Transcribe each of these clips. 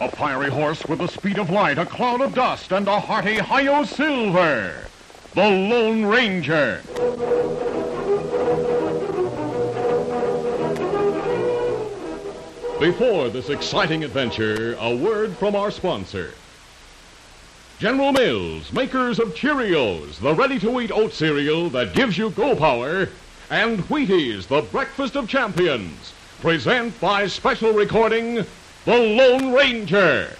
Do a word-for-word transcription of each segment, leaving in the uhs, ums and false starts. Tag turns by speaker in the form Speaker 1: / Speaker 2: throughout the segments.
Speaker 1: A fiery horse with the speed of light, a cloud of dust, and a hearty Hi-Yo Silver. The Lone Ranger. Before this exciting adventure, a word from our sponsor. General Mills, makers of Cheerios, the ready-to-eat oat cereal that gives you go power, and Wheaties, the breakfast of champions, present by special recording, The Lone Ranger.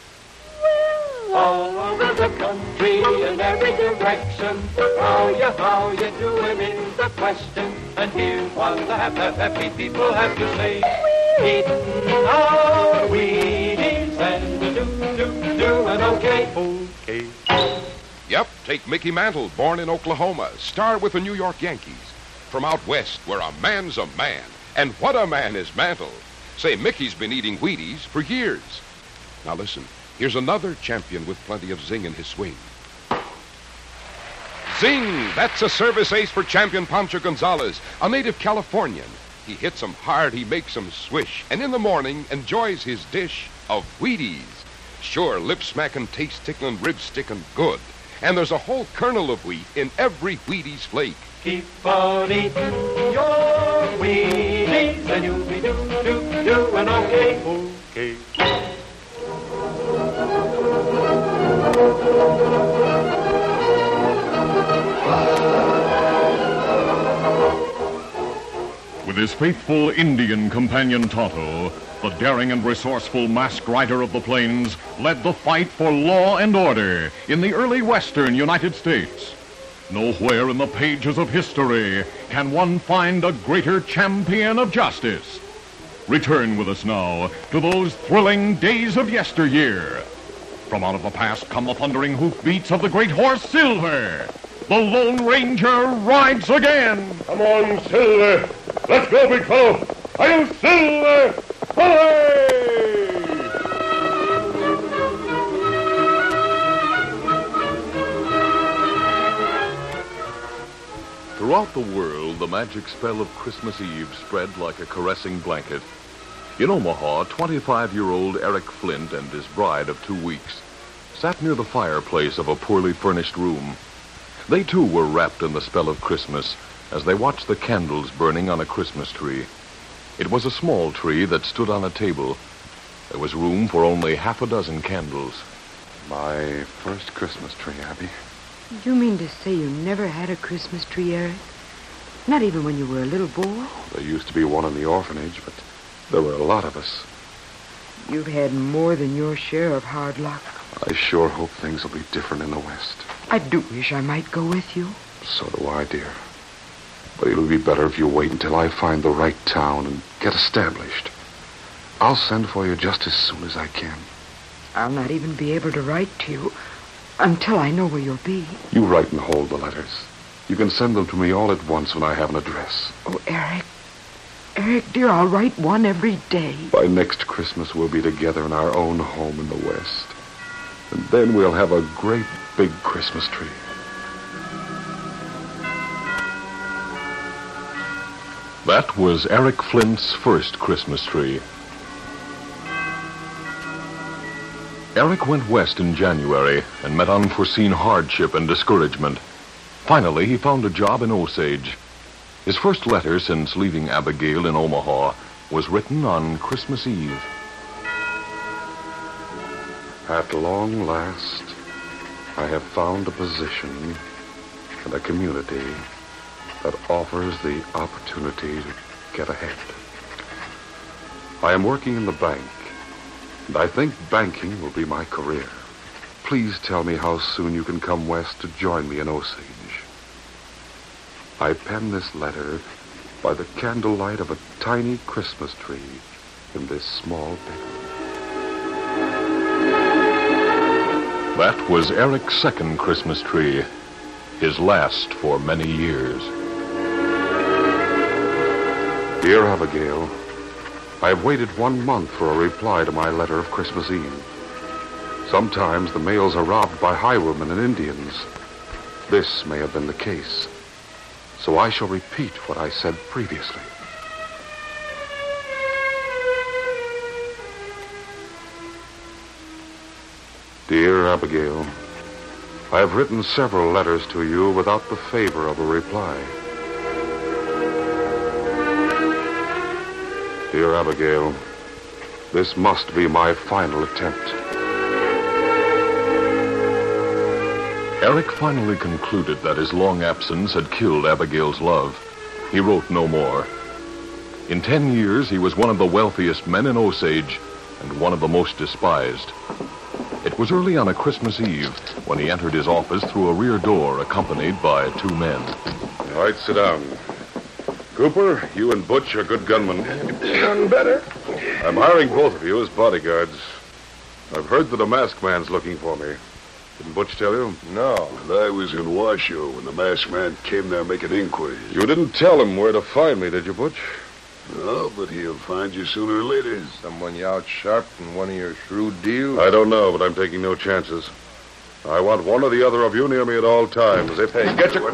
Speaker 2: All over the country, in every direction, how you, how you doing is the question. And here's what the happy, happy people have to say. Eating our Wheaties and do, do, doing okay. Okay.
Speaker 3: Yep, take Mickey Mantle, born in Oklahoma, star with the New York Yankees. From out west, where a man's a man. And what a man is Mantle. Say, Mickey's been eating Wheaties for years. Now listen, here's another champion with plenty of zing in his swing. Zing! That's a service ace for champion Pancho Gonzalez, a native Californian. He hits 'em hard, he makes 'em swish, and in the morning enjoys his dish of Wheaties. Sure, lip-smacking, taste-tickling, rib-sticking good. And there's a whole kernel of wheat in every Wheaties flake.
Speaker 2: Keep on eating your Wheaties and you'll be do, do, doing okay. Okay.
Speaker 1: With his faithful Indian companion Tonto, the daring and resourceful masked rider of the plains led the fight for law and order in the early western United States. Nowhere in the pages of history can one find a greater champion of justice. Return with us now to those thrilling days of yesteryear. From out of the past come the thundering hoofbeats of the great horse Silver. The Lone Ranger rides again.
Speaker 4: Come on, Silver. Let's go, big fellow. Hi-Yo Silver! Hooray!
Speaker 5: Throughout the world, the magic spell of Christmas Eve spread like a caressing blanket. In Omaha, twenty-five-year-old Eric Flint and his bride of two weeks sat near the fireplace of a poorly furnished room. They, too, were wrapped in the spell of Christmas as they watched the candles burning on a Christmas tree. It was a small tree that stood on a table. There was room for only half a dozen candles.
Speaker 6: My first Christmas tree, Abby.
Speaker 7: You mean to say you never had a Christmas tree, Eric? Not even when you were a little boy?
Speaker 6: There used to be one in the orphanage, but there were a lot of us.
Speaker 7: You've had more than your share of hard luck.
Speaker 6: I sure hope things will be different in the West.
Speaker 7: I do wish I might go with you.
Speaker 6: So do I, dear. But it'll be better if you wait until I find the right town and get established. I'll send for you just as soon as I can.
Speaker 7: I'll not even be able to write to you until I know where you'll be.
Speaker 6: You write and hold the letters. You can send them to me all at once when I have an address.
Speaker 7: Oh, Eric. Eric, dear, I'll write one every day.
Speaker 6: By next Christmas, we'll be together in our own home in the West. And then we'll have a great big Christmas tree.
Speaker 5: That was Eric Flint's first Christmas tree. Eric went west in January and met unforeseen hardship and discouragement. Finally, he found a job in Osage. His first letter since leaving Abigail in Omaha was written on Christmas Eve.
Speaker 6: At long last, I have found a position and a community that offers the opportunity to get ahead. I am working in the bank, and I think banking will be my career. Please tell me how soon you can come west to join me in Osage. I pen this letter by the candlelight of a tiny Christmas tree in this small bedroom.
Speaker 5: That was Eric's second Christmas tree, his last for many years.
Speaker 6: Dear Abigail, I have waited one month for a reply to my letter of Christmas Eve. Sometimes the mails are robbed by highwaymen and Indians. This may have been the case. So I shall repeat what I said previously. Dear Abigail, I have written several letters to you without the favor of a reply. Dear Abigail, this must be my final attempt.
Speaker 5: Eric finally concluded that his long absence had killed Abigail's love. He wrote no more. In ten years, he was one of the wealthiest men in Osage and one of the most despised. It was early on a Christmas Eve when he entered his office through a rear door accompanied by two men.
Speaker 6: All right, sit down. Cooper, you and Butch are good gunmen.
Speaker 8: None better.
Speaker 6: I'm hiring both of you as bodyguards. I've heard that a masked man's looking for me. Didn't Butch tell you?
Speaker 8: No. I was in Washoe when the masked man came there making inquiries.
Speaker 6: You didn't tell him where to find me, did you, Butch?
Speaker 8: No, but he'll find you sooner or later.
Speaker 9: Someone you outsharped in one of your shrewd deals?
Speaker 6: I don't know, but I'm taking no chances. I want one or the other of you near me at all times. If
Speaker 9: Hey, get your...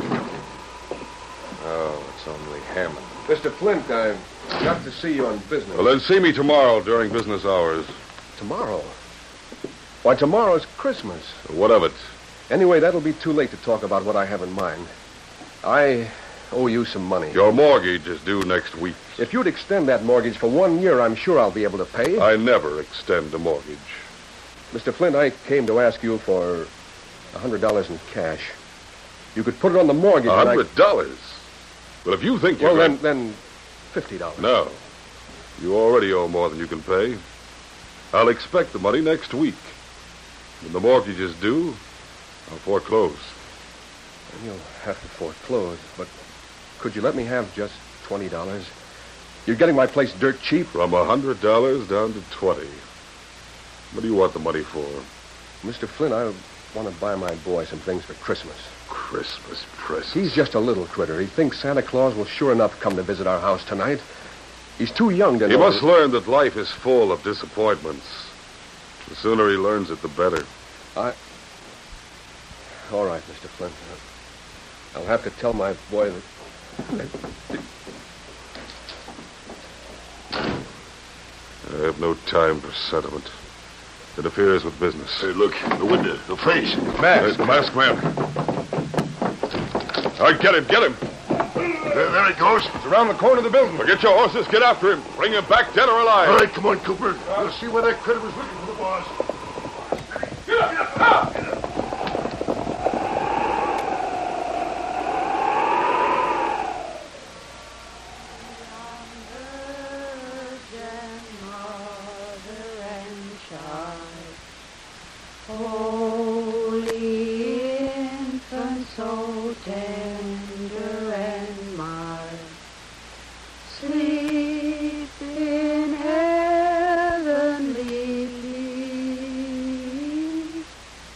Speaker 9: Oh, it's only Hammond. Mister Flint, I've got to see you on business.
Speaker 6: Well, then see me tomorrow during business hours.
Speaker 9: Tomorrow? Why, tomorrow's Christmas.
Speaker 6: What of it?
Speaker 9: Anyway, that'll be too late to talk about what I have in mind. I owe you some money.
Speaker 6: Your mortgage is due next week.
Speaker 9: If you'd extend that mortgage for one year, I'm sure I'll be able to pay.
Speaker 6: I never extend a mortgage.
Speaker 9: Mister Flint, I came to ask you for a hundred dollars in cash. You could put it on the mortgage.
Speaker 6: A
Speaker 9: and I-
Speaker 6: hundred dollars? Well, if you think you're...
Speaker 9: Well,
Speaker 6: going-
Speaker 9: then, then fifty dollars.
Speaker 6: No. You already owe more than you can pay. I'll expect the money next week. When the mortgage is due, I'll foreclose.
Speaker 9: You'll have to foreclose, but could you let me have just twenty dollars? You're getting my place dirt cheap.
Speaker 6: From a hundred dollars down to twenty. What do you want the money for?
Speaker 9: Mister Flint, I want to buy my boy some things for Christmas.
Speaker 6: Christmas presents.
Speaker 9: He's just a little critter. He thinks Santa Claus will sure enough come to visit our house tonight. He's too young to
Speaker 6: He
Speaker 9: know...
Speaker 6: must learn that life is full of disappointments. The sooner he learns it, the better.
Speaker 9: I... All right, Mister Flint. I'll have to tell my boy that...
Speaker 6: I have no time for sentiment. It interferes with business.
Speaker 8: Hey, look, the window, the face.
Speaker 6: Mask. The masked man. All right, get him, get him.
Speaker 8: There, there he goes.
Speaker 6: It's around the corner of the building. Well, get your horses, get after him. Bring him back dead or alive.
Speaker 8: All right, come on, Cooper. We'll see where that critter was looking for the boss. Get up, get up, get up.
Speaker 7: Holy infant, so tender and mild, sleep in heavenly peace,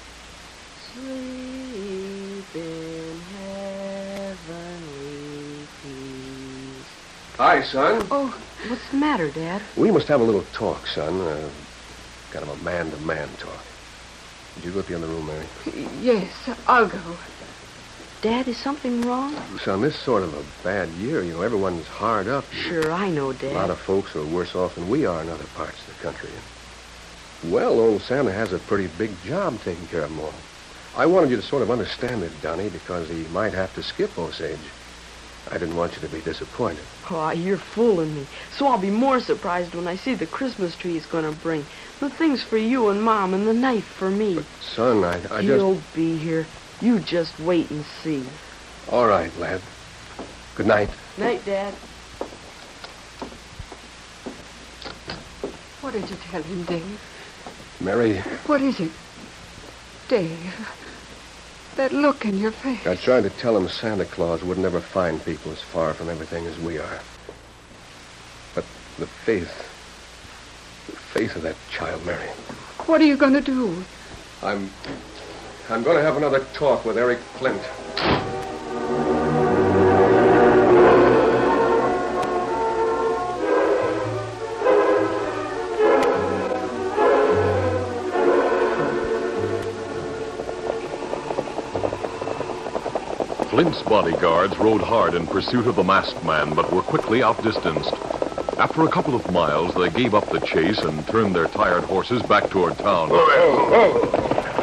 Speaker 7: sleep in heavenly peace.
Speaker 9: Hi, son.
Speaker 7: Oh, what's the matter, Dad?
Speaker 9: We must have a little talk, son. Uh, kind of a man-to-man talk. Would you go up the other room, Mary?
Speaker 7: Yes, I'll go. Dad, is something wrong?
Speaker 9: Son, this is sort of a bad year. You know, everyone's hard up.
Speaker 7: Sure, I know, Dad.
Speaker 9: A lot of folks are worse off than we are in other parts of the country. Well, old Santa has a pretty big job taking care of them all. I wanted you to sort of understand it, Donnie, because he might have to skip Osage. I didn't want you to be disappointed.
Speaker 7: Oh, you're fooling me. So I'll be more surprised when I see the Christmas tree he's going to bring. The things for you and Mom and the knife for me.
Speaker 9: But, son, I, I
Speaker 7: He'll
Speaker 9: just...
Speaker 7: be here. You just wait and see.
Speaker 9: All right, lad. Good night.
Speaker 7: Night, Dad.
Speaker 10: What did you tell him, Dave?
Speaker 9: Mary,
Speaker 10: What is it? Dave, that look in your face.
Speaker 9: I tried to tell him Santa Claus would never find people as far from everything as we are. But the faith... the faith of that child, Mary.
Speaker 10: What are you going to do?
Speaker 9: I'm... I'm going to have another talk with Eric Flint.
Speaker 5: Flint's bodyguards rode hard in pursuit of the masked man, but were quickly outdistanced. After a couple of miles, they gave up the chase and turned their tired horses back toward town.
Speaker 8: Oh, oh, oh.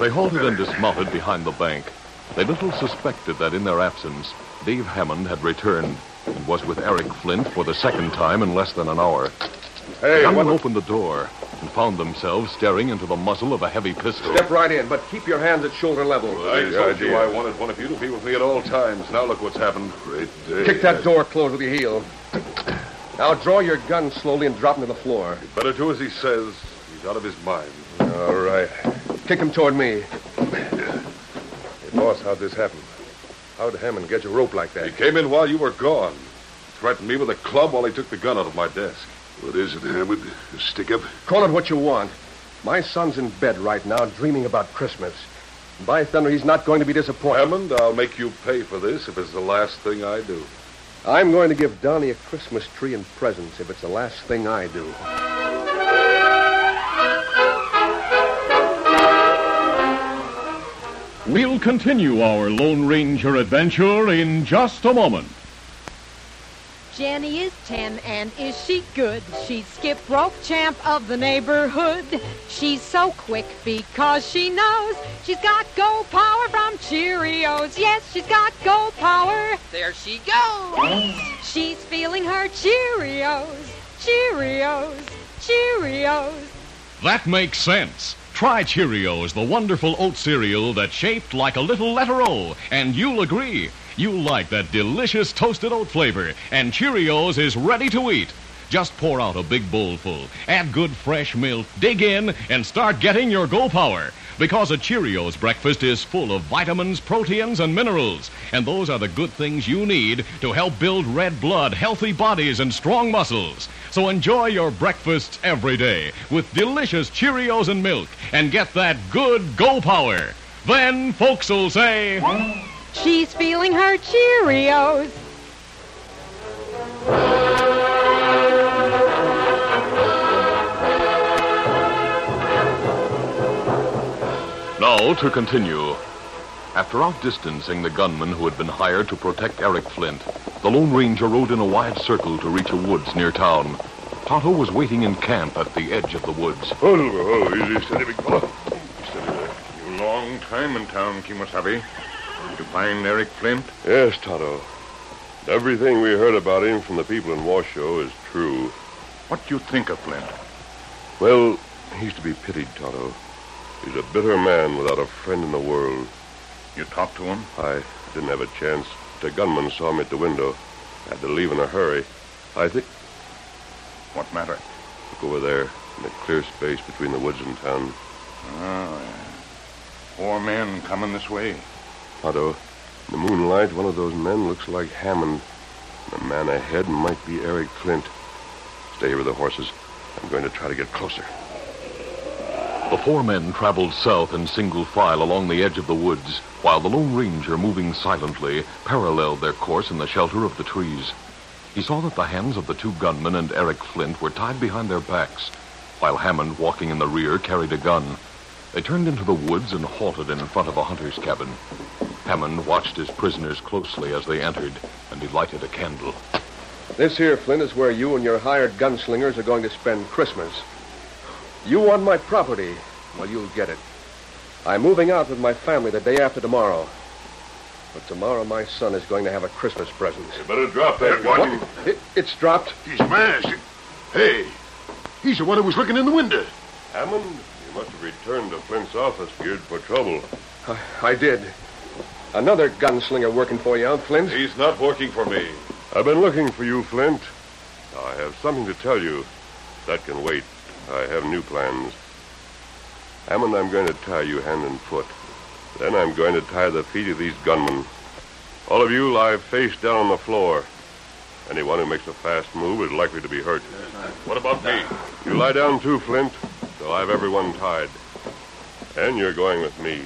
Speaker 5: they halted and dismounted behind the bank, they little suspected that in their absence, Dave Hammond had returned and was with Eric Flint for the second time in less than an hour.
Speaker 9: Hey,
Speaker 5: the gunmen
Speaker 9: what...
Speaker 5: opened the door and found themselves staring into the muzzle of a heavy pistol.
Speaker 9: Step right in, but keep your hands at shoulder level.
Speaker 8: Well, I told you I wanted one of you to be with me at all times. Now look what's happened. Great day.
Speaker 9: Kick that door closed with your heel. Now draw your gun slowly and drop him to the floor.
Speaker 8: You'd better do as he says. He's out of his mind.
Speaker 9: All right. Kick him toward me.
Speaker 8: Hey, boss, how'd this happen?
Speaker 9: How'd Hammond get your rope like that?
Speaker 8: He came in while you were gone. Threatened me with a club while he took the gun out of my desk.
Speaker 11: What is it, Hammond? A stick-up?
Speaker 9: Call it what you want. My son's in bed right now, dreaming about Christmas. By thunder, he's not going to be disappointed.
Speaker 8: Hammond, I'll make you pay for this if it's the last thing I do.
Speaker 9: I'm going to give Donnie a Christmas tree and presents if it's the last thing I do.
Speaker 1: We'll continue our Lone Ranger adventure in just a moment.
Speaker 12: Jenny is ten, and is she good? She's skip rope champ of the neighborhood. She's so quick because she knows she's got go power from Cheerios. Yes, she's got go power. There she goes. She's feeling her Cheerios, Cheerios, Cheerios.
Speaker 1: That makes sense. Try Cheerios, the wonderful oat cereal that's shaped like a little letter O, and you'll agree. You'll like that delicious toasted oat flavor, and Cheerios is ready to eat. Just pour out a big bowlful, add good fresh milk, dig in, and start getting your go power. Because a Cheerios breakfast is full of vitamins, proteins, and minerals, and those are the good things you need to help build red blood, healthy bodies, and strong muscles. So enjoy your breakfasts every day with delicious Cheerios and milk, and get that good go power. Then folks will say...
Speaker 12: She's feeling her Cheerios.
Speaker 5: Now to continue. After outdistancing the gunman who had been hired to protect Eric Flint, the Lone Ranger rode in a wide circle to reach a woods near town. Tonto was waiting in camp at the edge of the woods.
Speaker 8: Oh, oh, easy, steady, big fellow. Steady there. You long time in town, Kimasabi. Did you find Eric Flint?
Speaker 4: Yes, Tonto. Everything we heard about him from the people in Washoe is true.
Speaker 8: What do you think of Flint?
Speaker 4: Well, he's to be pitied, Tonto. He's a bitter man without a friend in the world.
Speaker 8: You talked to him?
Speaker 4: I didn't have a chance. The gunman saw me at the window. I had to leave in a hurry. I think...
Speaker 8: What matter?
Speaker 4: Look over there, in the clear space between the woods and town.
Speaker 8: Oh, yeah. Four men coming this way.
Speaker 4: Tonto, in the moonlight, one of those men looks like Hammond. The man ahead might be Eric Flint. Stay here with the horses. I'm going to try to get closer.
Speaker 5: The four men traveled south in single file along the edge of the woods, while the Lone Ranger, moving silently, paralleled their course in the shelter of the trees. He saw that the hands of the two gunmen and Eric Flint were tied behind their backs, while Hammond, walking in the rear, carried a gun. They turned into the woods and halted in front of a hunter's cabin. Hammond watched his prisoners closely as they entered, and he lighted a candle.
Speaker 9: This here, Flint, is where you and your hired gunslingers are going to spend Christmas. You want my property. Well, you'll get it. I'm moving out with my family the day after tomorrow. But tomorrow my son is going to have a Christmas present.
Speaker 8: You better drop that gun.
Speaker 9: What? It, it's dropped.
Speaker 11: He's masked. Hey, he's the one who was looking in the window.
Speaker 4: Hammond, you must have returned to Flint's office geared for trouble.
Speaker 9: I, I did. Another gunslinger working for you, huh, Flint?
Speaker 8: He's not working for me.
Speaker 4: I've been looking for you, Flint. I have something to tell you. That can wait. I have new plans. Hammond, I'm going to tie you hand and foot. Then I'm going to tie the feet of these gunmen. All of you lie face down on the floor. Anyone who makes a fast move is likely to be hurt.
Speaker 8: What about me?
Speaker 4: You lie down too, Flint, so I've everyone tied. And you're going with me.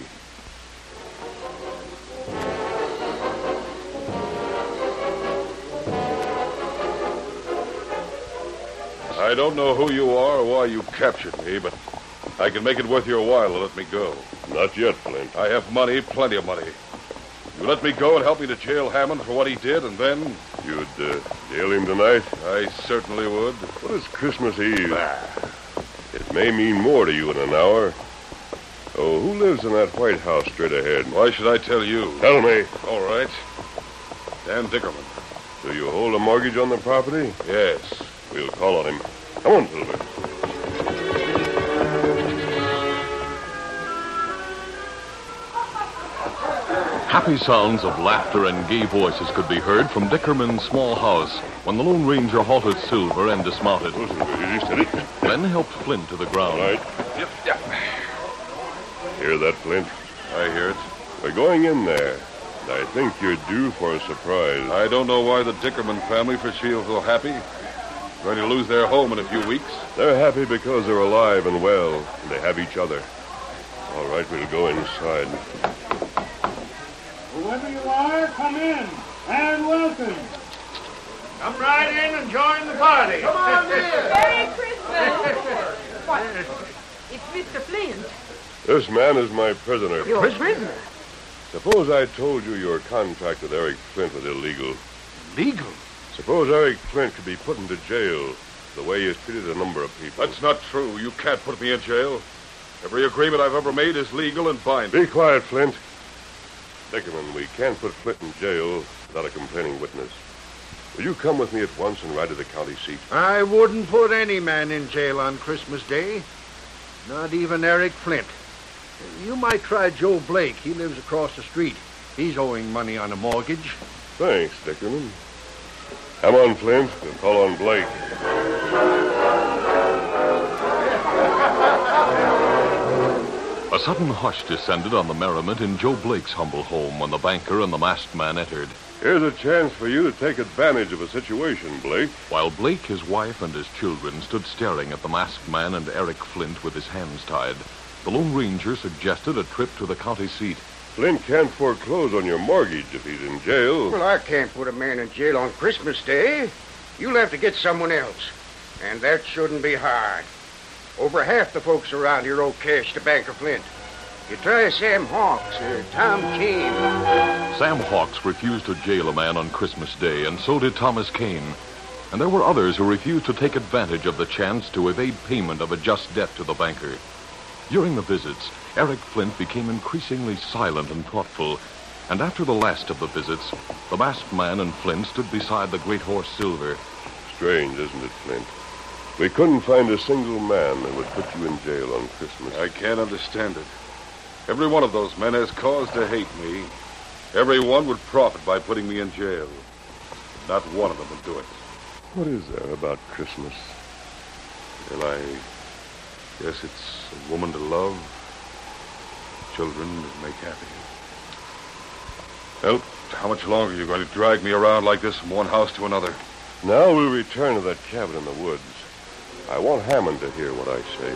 Speaker 8: I don't know who you are or why you captured me, but I can make it worth your while to let me go.
Speaker 4: Not yet, Flint.
Speaker 8: I have money, plenty of money. You let me go and help me to jail Hammond for what he did, and then...
Speaker 4: You'd uh, jail him tonight?
Speaker 8: I certainly would.
Speaker 4: What is Christmas Eve? Ah. It may mean more to you in an hour. Oh, who lives in that White House straight ahead?
Speaker 8: Why should I tell you?
Speaker 4: Tell me.
Speaker 8: All right. Dan Dickerman.
Speaker 4: Do you hold a mortgage on the property?
Speaker 8: Yes.
Speaker 4: We'll call on him. Come on, Silver.
Speaker 5: Happy sounds of laughter and gay voices could be heard from Dickerman's small house when the Lone Ranger halted Silver and dismounted.
Speaker 4: Oh, Silver, easy, steady.
Speaker 5: Glenn helped Flint to the ground.
Speaker 4: All right.
Speaker 8: Yep, yep.
Speaker 4: Hear that, Flint?
Speaker 8: I hear it.
Speaker 4: We're going in there. I think you're due for a surprise.
Speaker 8: I don't know why the Dickerman family for feel so happy. Going to lose their home in a few weeks.
Speaker 4: They're happy because they're alive and well, and they have each other. All right, we'll go inside.
Speaker 13: Whoever you are, come in and welcome. Come right in and join the party. Come on in.
Speaker 7: Merry Christmas. What? It's Mister Flint.
Speaker 4: This man is my prisoner.
Speaker 7: Your prisoner?
Speaker 4: Suppose I told you your contract with Eric Flint was illegal.
Speaker 11: Legal?
Speaker 4: Suppose Eric Flint could be put into jail the way he has treated a number of people.
Speaker 8: That's not true. You can't put me in jail. Every agreement I've ever made is legal and binding.
Speaker 4: Be quiet, Flint. Dickerman, we can't put Flint in jail without a complaining witness. Will you come with me at once and ride to the county seat?
Speaker 11: I wouldn't put any man in jail on Christmas Day. Not even Eric Flint. You might try Joe Blake. He lives across the street. He's owing money on a mortgage.
Speaker 4: Thanks, Dickerman. Come on, Flint. We'll call on Blake.
Speaker 5: A sudden hush descended on the merriment in Joe Blake's humble home when the banker and the masked man entered.
Speaker 4: Here's a chance for you to take advantage of a situation, Blake.
Speaker 5: While Blake, his wife, and his children stood staring at the masked man and Eric Flint with his hands tied, the Lone Ranger suggested a trip to the county seat.
Speaker 4: Flint can't foreclose on your mortgage if he's in jail.
Speaker 11: Well, I can't put a man in jail on Christmas Day. You'll have to get someone else. And that shouldn't be hard. Over half the folks around here owe cash to Banker Flint. You try Sam Hawks or Tom Kane.
Speaker 5: Sam Hawks refused to jail a man on Christmas Day, and so did Thomas Kane. And there were others who refused to take advantage of the chance to evade payment of a just debt to the banker. During the visits, Eric Flint became increasingly silent and thoughtful, and after the last of the visits, the masked man and Flint stood beside the great horse Silver.
Speaker 4: Strange, isn't it, Flint? We couldn't find a single man that would put you in jail on Christmas.
Speaker 8: I can't understand it. Every one of those men has cause to hate me. Every one would profit by putting me in jail. Not one of them would do it.
Speaker 4: What is there about Christmas?
Speaker 8: Well, I guess it's a woman to love, children to make happy. Well, how much longer are you going to drag me around like this from one house to another?
Speaker 4: Now we'll return to that cabin in the woods. I want Hammond to hear what I say,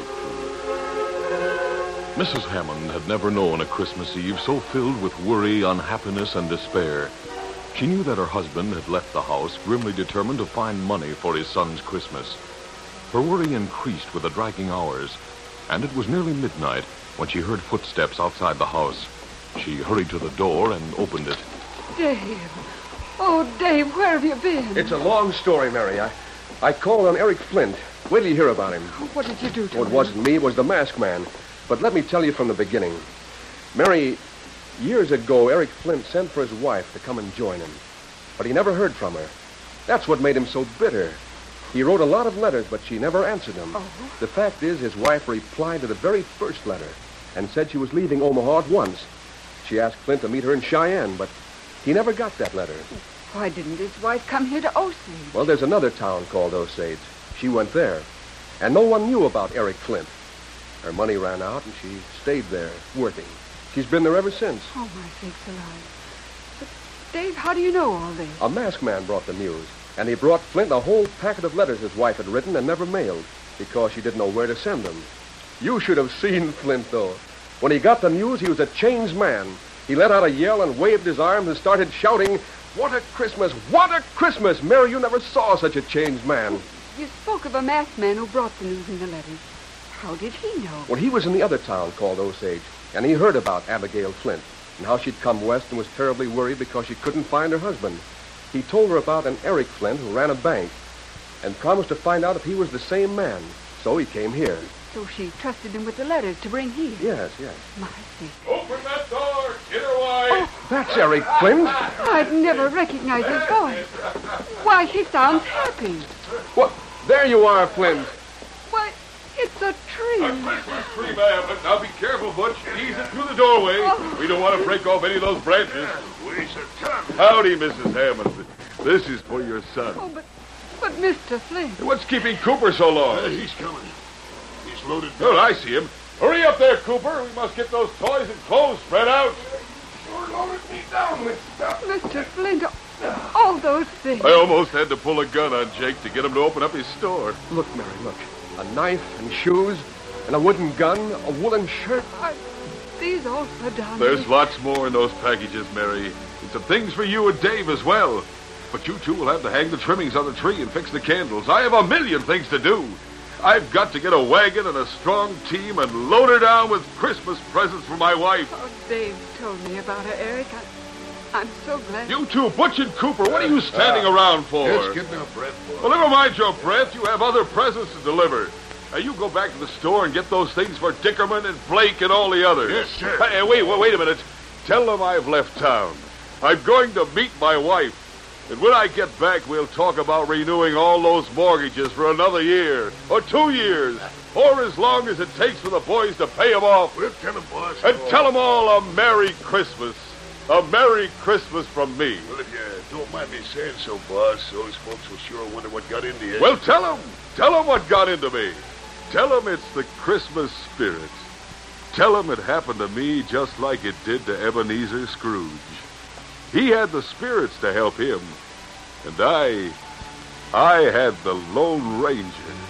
Speaker 4: too.
Speaker 5: Missus Hammond had never known a Christmas Eve so filled with worry, unhappiness, and despair. She knew that her husband had left the house, grimly determined to find money for his son's Christmas. Her worry increased with the dragging hours, and it was nearly midnight when she heard footsteps outside the house. She hurried to the door and opened it.
Speaker 10: Dave. Oh, Dave, where have you been?
Speaker 9: It's a long story, Mary. I, I called on Eric Flint. Wait till you hear about him.
Speaker 10: What did you do to
Speaker 9: Oh,
Speaker 10: him?
Speaker 9: it wasn't me. It was the masked man. But let me tell you from the beginning. Mary, years ago, Eric Flint sent for his wife to come and join him. But he never heard from her. That's what made him so bitter. He wrote a lot of letters, but she never answered them.
Speaker 10: Oh.
Speaker 9: The fact is, his wife replied to the very first letter and said she was leaving Omaha at once. She asked Flint to meet her in Cheyenne, but he never got that letter.
Speaker 10: Why didn't his wife come here to Osage?
Speaker 9: Well, there's another town called Osage. She went there. And no one knew about Eric Flint. Her money ran out, and she stayed there, working. She's been there ever since.
Speaker 10: Oh, my sakes alive. But, Dave, how do you know all this?
Speaker 9: A masked man brought the news, and he brought Flint a whole packet of letters his wife had written and never mailed because she didn't know where to send them. You should have seen Flint, though. When he got the news, he was a changed man. He let out a yell and waved his arms and started shouting, "What a Christmas! What a Christmas! Mary, you never saw such a changed man."
Speaker 10: You spoke of a masked man who brought the news in the letters. How did he know?
Speaker 9: Well, he was in the other town called Osage, and he heard about Abigail Flint and how she'd come west and was terribly worried because she couldn't find her husband. He told her about an Eric Flint who ran a bank and promised to find out if he was the same man. So he came here.
Speaker 10: So she trusted him with the letters to bring here.
Speaker 9: Yes, yes.
Speaker 10: My thing.
Speaker 8: Open that door! Get her away!
Speaker 9: That's Eric Flint.
Speaker 10: I'd never recognized his voice. Why, he sounds happy.
Speaker 9: What? There you are, Flint.
Speaker 10: Why, it's a tree.
Speaker 8: A Christmas tree, ma'am. But now be careful, Butch. Ease it through the doorway.
Speaker 10: Oh.
Speaker 8: We don't want to break off any of those branches.
Speaker 13: Waste of time.
Speaker 8: Howdy, Missus Hammond. This is for your son.
Speaker 10: Oh, but, but Mister Flint.
Speaker 8: What's keeping Cooper so long?
Speaker 13: Uh, he's coming. He's loaded.
Speaker 8: Oh, I see him. Hurry up there, Cooper. We must get those toys and clothes spread out.
Speaker 13: Sure loaded me down with stuff.
Speaker 10: Mister Flint, all those things.
Speaker 8: I almost had to pull a gun on Jake to get him to open up his store.
Speaker 9: Look, Mary, look. A knife and shoes and a wooden gun, a woolen shirt.
Speaker 10: Are these all for Donnie?
Speaker 8: There's lots more in those packages, Mary. And some things for you and Dave as well. But you two will have to hang the trimmings on the tree and fix the candles. I have a million things to do. I've got to get a wagon and a strong team and load her down with Christmas presents for my wife.
Speaker 10: Oh, Dave told me about her, Eric. I, I'm so glad.
Speaker 8: You two, Butch and Cooper, what are you standing
Speaker 13: Uh,
Speaker 8: around for?
Speaker 13: Just getting our breath.
Speaker 8: Well, never mind your breath. You have other presents to deliver. Now, you go back to the store and get those things for Dickerman and Blake and all the others.
Speaker 13: Yes, sir.
Speaker 8: Hey, wait, wait, wait a minute. Tell them I've left town. I'm going to meet my wife. And when I get back, we'll talk about renewing all those mortgages for another year, or two years, or as long as it takes for the boys to pay them off.
Speaker 13: We'll tell them, boss.
Speaker 8: And tell them all a Merry Christmas. A Merry Christmas from me.
Speaker 13: Well, if you don't mind me saying so, boss, those folks will sure wonder what got into you.
Speaker 8: Well, tell them. Tell them what got into me. Tell them it's the Christmas spirit. Tell them it happened to me just like it did to Ebenezer Scrooge. He had the spirits to help him. And I, I had the Lone Ranger.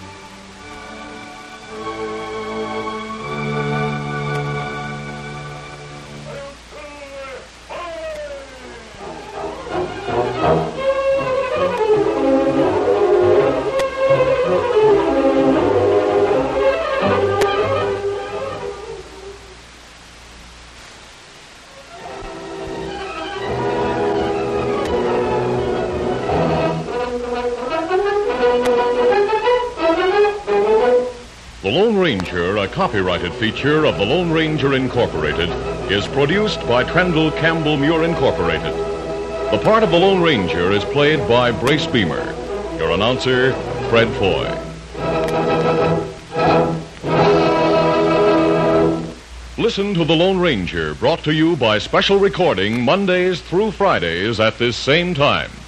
Speaker 1: The Lone Ranger, a copyrighted feature of the Lone Ranger Incorporated, is produced by Trendle Campbell Muir Incorporated. The part of the Lone Ranger is played by Brace Beamer. Your announcer, Fred Foy. Listen to The Lone Ranger, brought to you by special recording Mondays through Fridays at this same time.